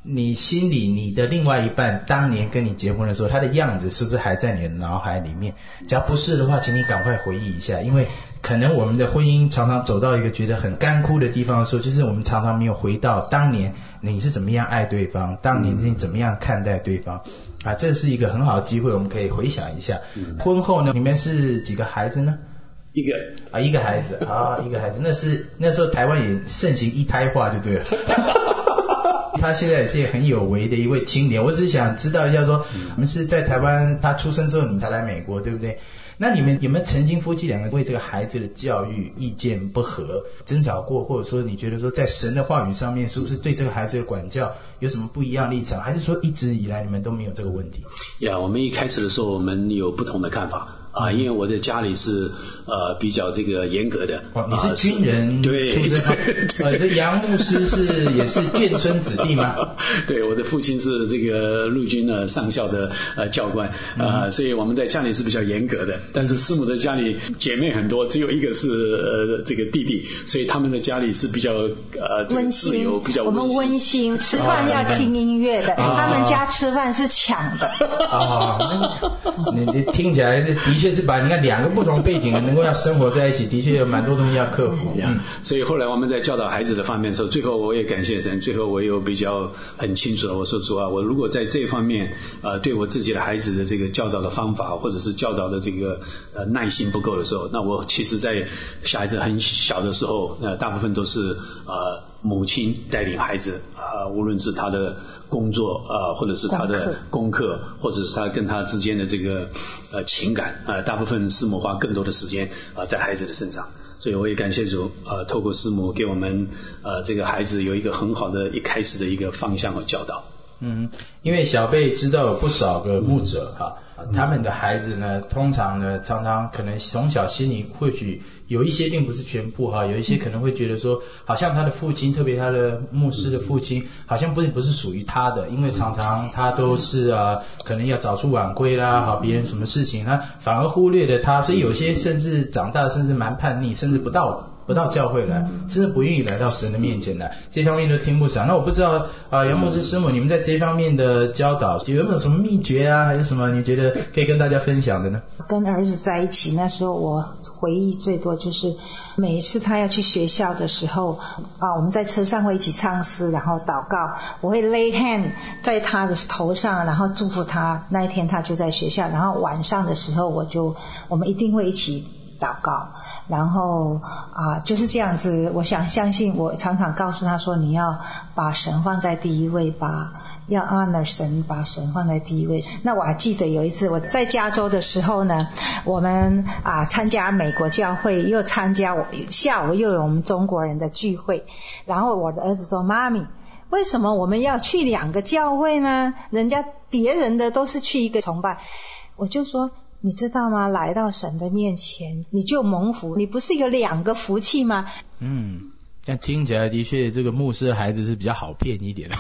你心里你的另外一半当年跟你结婚的时候，他的样子是不是还在你的脑海里面？假如不是的话，请你赶快回忆一下，因为可能我们的婚姻常常走到一个觉得很干枯的地方的时候，就是我们常常没有回到当年你是怎么样爱对方，当年你怎么样看待对方啊，这是一个很好的机会，我们可以回想一下。婚后呢，你们是几个孩子呢？ 一个孩子啊，一个孩子。那时候台湾也盛行一胎化就对了。他现在也是很有为的一位青年，我只是想知道一下说，你们是在台湾他出生之后你才来美国对不对？那你们有没有曾经夫妻两个为这个孩子的教育意见不合，争吵过，或者说你觉得说在神的话语上面是不是对这个孩子的管教有什么不一样的立场，还是说一直以来你们都没有这个问题？ 我们一开始的时候我们有不同的看法啊，因为我的家里是比较这个严格的。 你是军人出身，这杨牧师也是眷村子弟吗？ 对，我的父亲是这个陆军上校的教官所以我们在家里是比较严格的。但是师母的家里姐妹很多，只有一个是这个弟弟，所以他们的家里是比较温馨， 比较我们温馨，吃饭要听音乐的，他们家吃饭是抢的。 你听起来的确是把你看两个不同背景的能够要生活在一起，的确有蛮多东西要克服。 所以后来我们在教导孩子的方面的时候，最后我也感谢神，最后我有比较很清楚的，我说主啊，我如果在这方面对我自己的孩子的这个教导的方法，或者是教导的这个耐心不够的时候，那我其实在小孩子很小的时候，大部分都是母亲带领孩子无论是他的工作或者是他的功课，或者是他跟他之间的这个情感大部分师母花更多的时间在孩子的身上。所以我也感谢主透过师母给我们这个孩子有一个很好的一开始的一个方向和教导。 因为小贝知道有不少个牧者他们的孩子呢，通常呢，常常可能从小心里或许有一些并不是全部有一些可能会觉得说，好像他的父亲，特别他的牧师的父亲，好像不是属于他的，因为常常他都是可能要早出晚归啦，别人什么事情，他反而忽略了他，所以有些甚至长大，甚至蛮叛逆，甚至不到教会来，甚至不愿意来到神的面前来，这方面都听不上。那我不知道杨牧师师母，你们在这方面的教导有没有什么秘诀还是什么你觉得可以跟大家分享的呢？ 跟儿子在一起那时候，我回忆最多就是每一次他要去学校的时候我们在车上会一起唱诗，然后祷告，我会 lay hand 在他的头上，然后祝福他。那一天他就在学校，然后晚上的时候我们一定会一起祷告，然后就是这样子。我相信我常常告诉他说，你要把神放在第一位吧，要 honor 神，把神放在第一位。那我还记得有一次我在加州的时候呢，我们参加美国教会，又参加下午又有我们中国人的聚会，然后我的儿子说，妈咪，为什么我们要去2个教会呢？人家别人的都是去一个崇拜。我就说，你知道吗？来到神的面前，你就蒙福，你不是有2个福气吗？ 但听起来的确，这个牧师的孩子是比较好骗一点的。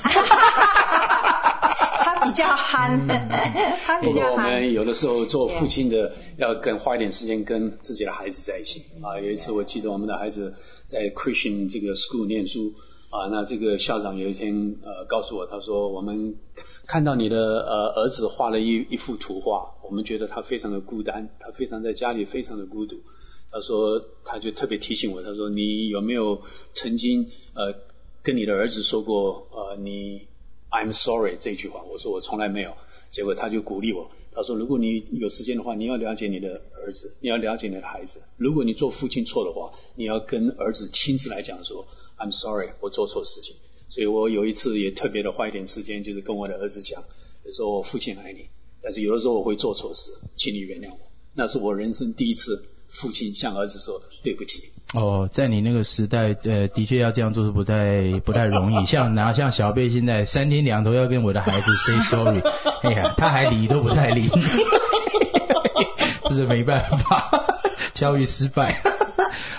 他比较憨，他比较憨。 我们有的时候做父亲的要花一点时间跟自己的孩子在一起有一次我记得我们的孩子在 Christian 这个 school 念书那这个校长有一天告诉我，他说我们看到你的儿子画了一幅图画，我们觉得他非常的孤单，他非常在家里非常的孤独。他说他就特别提醒我，他说你有没有曾经跟你的儿子说过你 I'm sorry 这句话？我说我从来没有。结果他就鼓励我，他说如果你有时间的话，你要了解你的儿子，你要了解你的孩子，如果你做父亲错的话，你要跟儿子亲自来讲说 I'm sorry 我做错事情。所以我有一次也特别的花一点时间，就是跟我的儿子讲，就说我父亲爱你，但是有的时候我会做错事，请你原谅我。那是我人生第一次父亲向儿子说对不起。 在你那个时代的确要这样做是不太容易。像小贝现在3天2头要跟我的孩子 say sorry， 他还理都不太理。这是没办法，教育失败。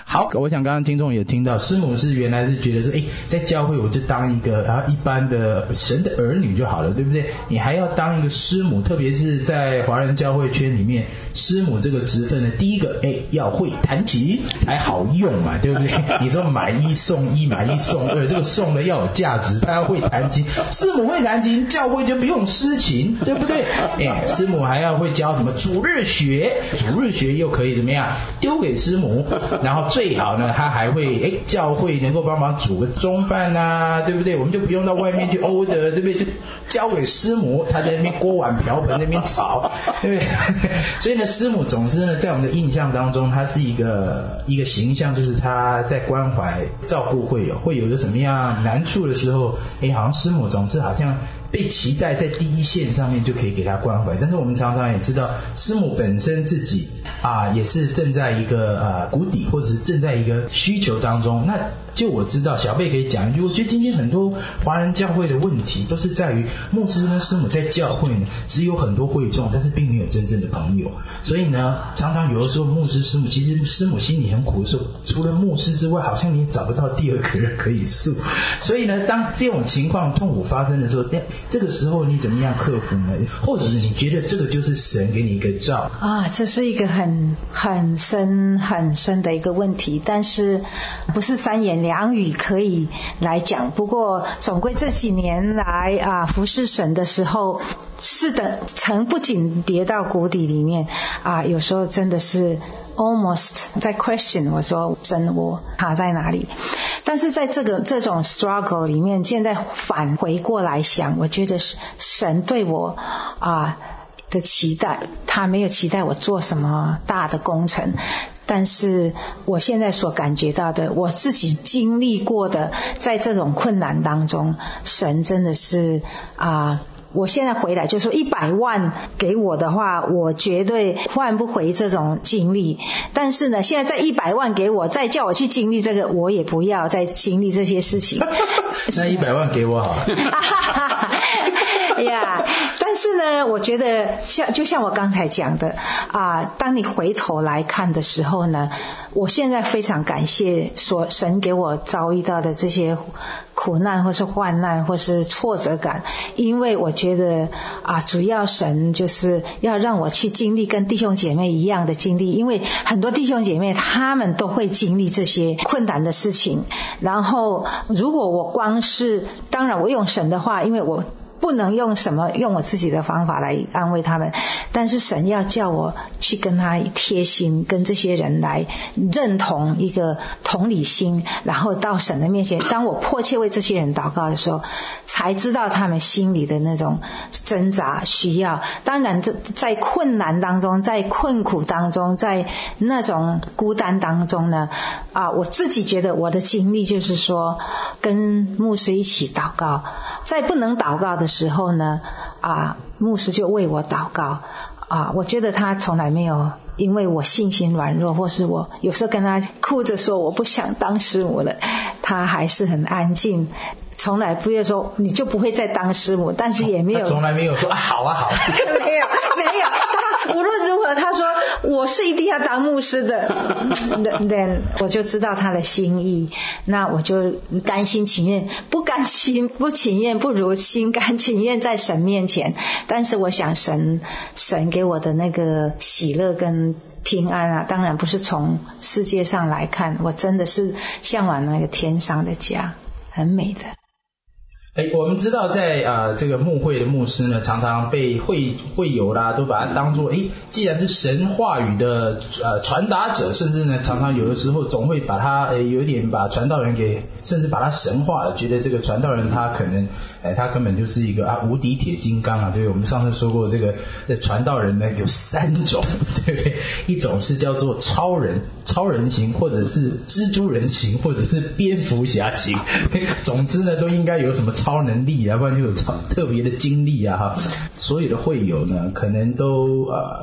好，我想刚刚听众也听到，师母是原来是觉得说，在教会我就当一个一般的神的儿女就好了，对不对？你还要当一个师母，特别是在华人教会圈里面，师母这个职分呢，第一个要会弹琴才好用嘛，对不对？你说买一送一，买一送二，这个送的要有价值，他要会弹琴，师母会弹琴，教会就不用诗琴，对不对？师母还要会教什么主日学，主日学又可以怎么样丢给师母，然后最好呢，他还会教会能够帮忙煮个中饭啊，对不对？我们就不用到外面去order，对不对？就交给师母，他在那边锅碗瓢盆那边炒，对不对？所以呢，师母总之呢，在我们的印象当中，他是一个形象，就是他在关怀照顾会有的什么样难处的时候，好像师母总是好像被期待在第一线上面就可以给他关怀。但是我们常常也知道，师母本身自己也是正在一个谷底，或者是正在一个需求当中。那就我知道，小贝可以讲一句，我觉得今天很多华人教会的问题都是在于牧师跟师母在教会呢，只有很多会众，但是并没有真正的朋友。所以呢，常常有的时候牧师师母，其实师母心里很苦的时候，除了牧师之外，好像你也找不到第二个人可以诉。所以呢，当这种情况痛苦发生的时候，这个时候你怎么样克服呢？或者是你觉得这个就是神给你一个照这是一个很深的一个问题，但是不是三言两语可以来讲。不过总归这几年来服侍神的时候，是的，曾不仅跌到谷底里面有时候真的是 almost 在 question 我说神我卡在哪里。但是在这种 struggle 里面，现在返回过来想，我觉得神对我的期待，他没有期待我做什么大的工程，但是我现在所感觉到的，我自己经历过的，在这种困难当中，神真的是我现在回来就说100万给我的话，我绝对换不回这种经历。但是呢，现在再100万给我，再叫我去经历这个，我也不要再经历这些事情。 那100万给我好了。 但是呢，我觉得就像我刚才讲的当你回头来看的时候呢，我现在非常感谢神给我遭遇到的这些苦难或是患难或是挫折感，因为我觉得主要神就是要让我去经历跟弟兄姐妹一样的经历，因为很多弟兄姐妹他们都会经历这些困难的事情。然后如果我光是，当然我用神的话，因为我不能用我自己的方法来安慰他们，但是神要叫我去跟他贴心，跟这些人来认同一个同理心，然后到神的面前，当我迫切为这些人祷告的时候，才知道他们心里的那种挣扎需要。当然在困难当中，在困苦当中，在那种孤单当中呢我自己觉得我的经历就是说，跟牧师一起祷告，在不能祷告的时候呢牧师就为我祷告我觉得他从来没有因为我信心软弱，或是我有时候跟他哭着说我不想当师母了，他还是很安静，从来不会说你就不会再当师母，但是也没有他从来没有说好没有他无论如何他说我是一定要当牧师的then 我就知道他的心意，那我就甘心情愿，不甘心不情愿不如心甘情愿在神面前。但是我想神给我的那个喜乐跟平安当然不是从世界上来看，我真的是向往那个天上的家，很美的。 我们知道在这个牧会的牧师呢，常常被会友啦都把它当作既然是神话语的传达者，甚至呢常常有的时候总会把他有一点把传道人给甚至把他神化了，觉得这个传道人他可能他根本就是一个无敌铁金刚对不对？我们上次说过这个传道人呢有3种，对不对？一种是叫做超人型，或者是蜘蛛人型，或者是蝙蝠侠型，总之呢都应该有什么超能力不然就有特别的经历所有的会友呢可能都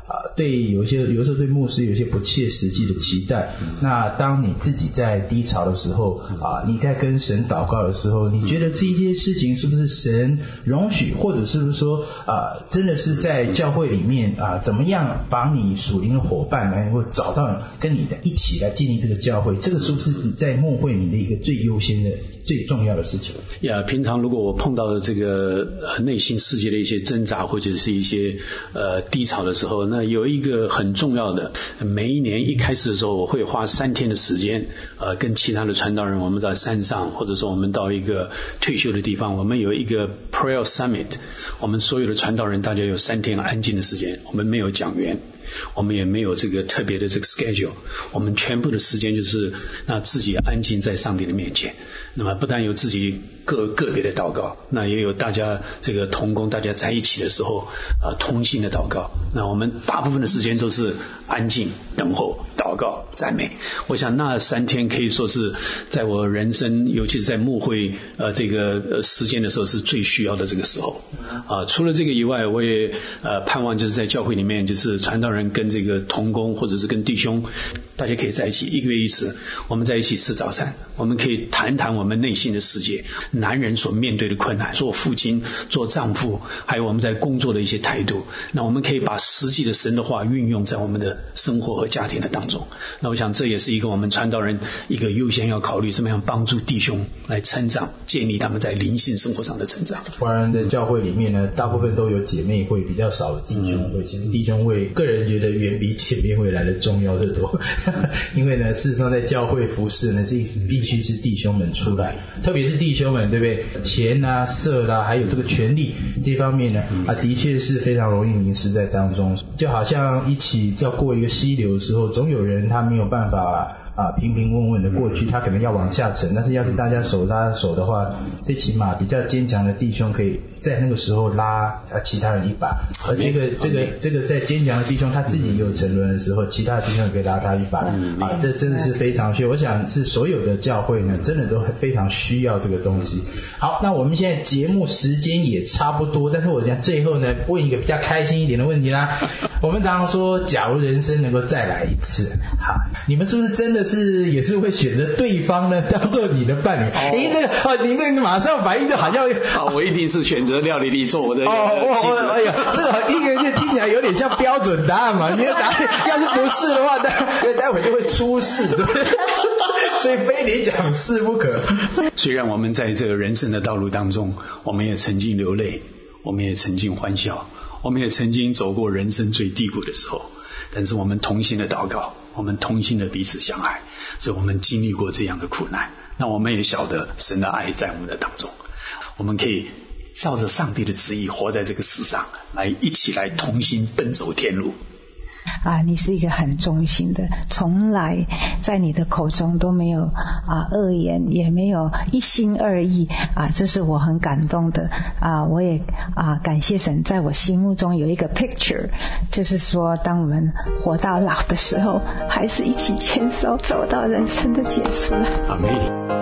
对有时候对牧师有一些不切实际的期待。那当你自己在低潮的时候你在跟神祷告的时候，你觉得这一些事情是不是神容许，或者是不是说真的是在教会里面怎么样把你属灵的伙伴来能够找到跟你在一起来建立这个教会，这个是不是你在牧会你的一个最优先的最重要的事情？ 平常如果我碰到的这个内心世界的一些挣扎或者是一些低潮的时候，那有一个很重要的，每一年一开始的时候，我会花3天的时间跟其他的传道人，我们在山上，或者说我们到一个退休的地方，我们有一个 prayer summit， 我们所有的传道人大家有3天安静的时间，我们没有讲员，我们也没有这个特别的这个 schedule， 我们全部的时间就是让自己安静在上帝的面前。那么不但有自己个别的祷告，那也有大家这个同工，大家在一起的时候同心的祷告。那我们大部分的时间都是安静等候祷告赞美。我想那3天可以说是在我人生尤其是在牧会这个时间的时候是最需要的这个时候除了这个以外，我也盼望就是在教会里面，就是传道人跟这个同工或者是跟弟兄，大家可以在一起1个月1次，我们在一起吃早餐，我们可以谈谈我们内心的世界，男人所面对的困难，做父亲做丈夫，还有我们在工作的一些态度。那我们可以把实际的神的话运用在我们的生活和家庭的当中。那我想这也是一个我们传道人一个优先要考虑怎么样帮助弟兄来成长，建立他们在灵性生活上的成长。 当然在教会里面呢，大部分都有姐妹会，比较少的弟兄会。其实弟兄会个人觉得远比姐妹会来的重要得多因为呢事实上在教会服事呢，这必须是弟兄们出来，特别是弟兄们，对不对？钱色还有这个权利这方面呢的确是非常容易迷失在当中。就好像一起要过一个溪流的时候，总有人他没有办法平平稳稳的过去，他可能要往下沉，但是要是大家手拉手的话，最起码比较坚强的弟兄可以在那个时候拉其他人一把，而这个在坚强的弟兄他自己有沉沦的时候，其他的弟兄也可以拉他一把这真的是非常需要。我想是所有的教会呢真的都非常需要这个东西。好，那我们现在节目时间也差不多，但是我想最后呢问一个比较开心一点的问题啦。我们常常说假如人生能够再来一次，你们是不是真的是也是会选择对方呢当做你的伴侣？您这个马上反应就好像我一定是选择廖丽丽做我的妻子。 哎呀，这个一个听起来有点像标准答案嘛。你的答案要是不是的话，待会就会出事，对不对？所以非得讲是不可。 虽然我们在这个人生的道路当中，我们也曾经流泪，我们也曾经欢笑，我们也曾经走过人生最低谷的时候，但是我们同心的祷告，我们同心的彼此相爱，所以我们经历过这样的苦难。那我们也晓得神的爱在我们的当中，我们可以照着上帝的旨意活在这个世上，来一起来同心奔走天路。 你是一个很忠心的，从来在你的口中都没有恶言，也没有一心二意这是我很感动的我也感谢神在我心目中有一个 picture， 就是说当我们活到老的时候，还是一起牵手走到人生的结束了。 阿们。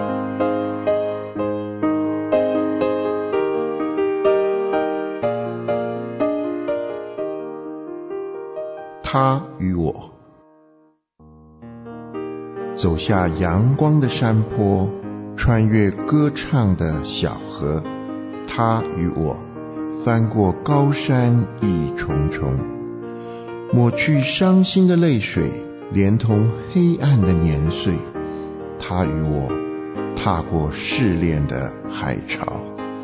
他与我走下阳光的山坡，穿越歌唱的小河，他与我翻过高山一重重，抹去伤心的泪水，连同黑暗的年岁，他与我踏过试炼的海潮。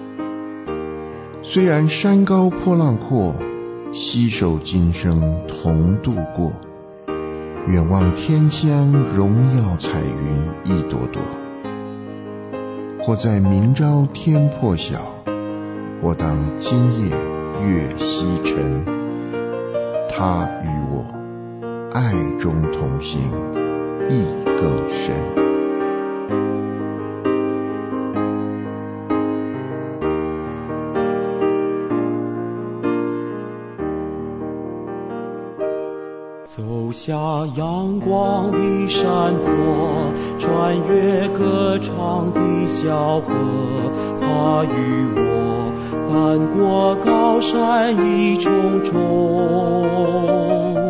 虽然山高坡浪阔，携手今生同度过，远望天乡荣耀彩云一朵朵，或在明朝天破晓，或当今夜月西沉，他与我爱中同行意更深。 走下阳光的山坡，穿越歌唱的小河，他与我翻过高山一重重，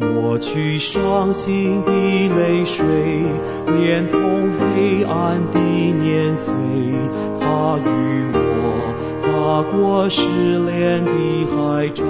抹去伤心的泪水，连同黑暗的年岁，他与我踏过失恋的海潮。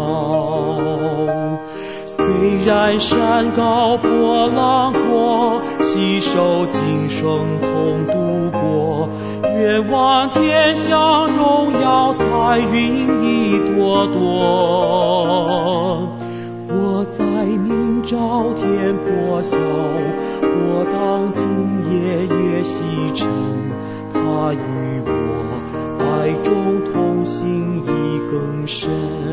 虽然山高波浪阔，携手今生同度过，愿望天下荣耀彩云一朵朵。我在明朝天破晓，我当今夜月西沉，他与我爱中同行已更深。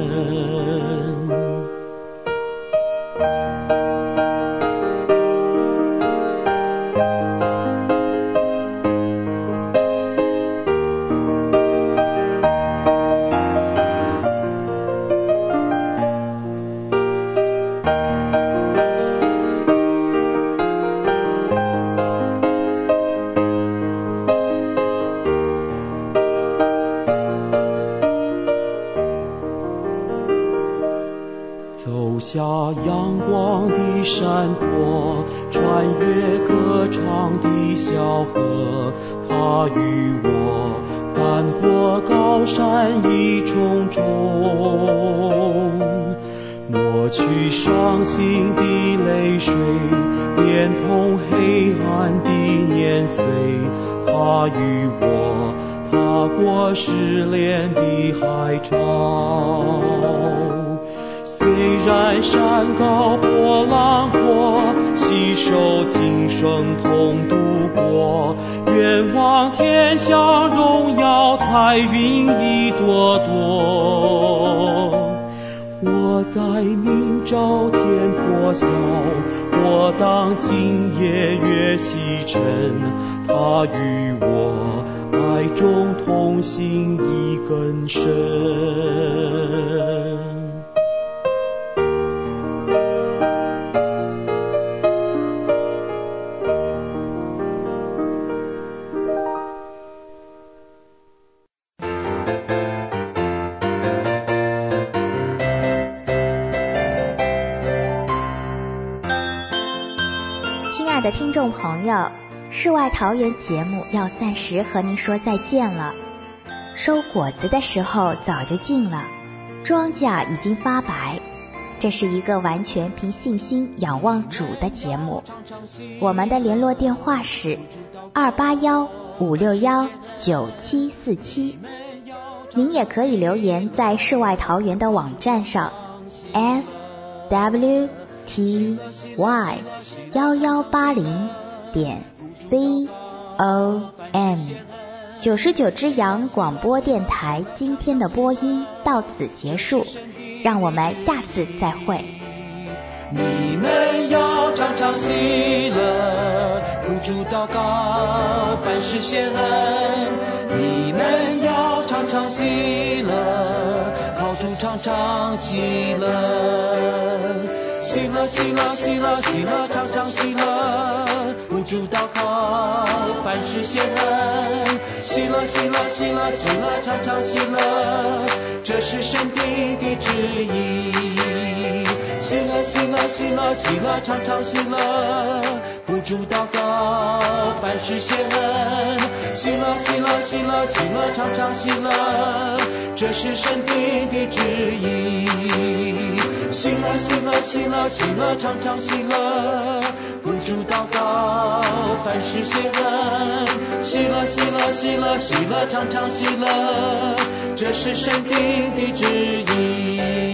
走下阳光的山坡，穿越歌唱的小河，他与我翻过高山一重重，抹去伤心的泪水，连同黑暗的年岁，他与我踏过失恋的海潮。虽然山高波浪阔，携手今生同度过，愿望天下荣耀彩云一朵朵。我在明朝天破晓，我当今夜月西沉，他与我爱中同行已更深。 亲爱的听众朋友，世外桃源节目要暂时和您说再见了。收果子的时候早就近了，庄稼已经发白。这是一个完全凭信心仰望主的节目。我们的联络电话是281-561-9747。您也可以留言在世外桃源的网站上 swty1180.com。 99只羊广播电台今天的播音到此结束，让我们下次再会。 你们要常常喜乐，不住祷告，凡事谢恩。你们要常常喜乐，靠主常常喜乐。喜乐喜乐喜乐喜乐，常常喜乐，不住祷告，凡事谢恩。喜乐喜乐喜乐喜乐，常常喜乐，这是神定的旨意。喜乐喜乐喜乐喜乐，常常喜乐，不住祷告，凡事谢恩。喜乐喜乐喜乐喜乐，常常喜乐，这是神定的旨意。喜乐喜乐喜乐喜乐，常常喜乐，不住祷告，凡事谢恩。喜乐喜乐喜乐喜乐，常常喜乐，这是神定的旨意。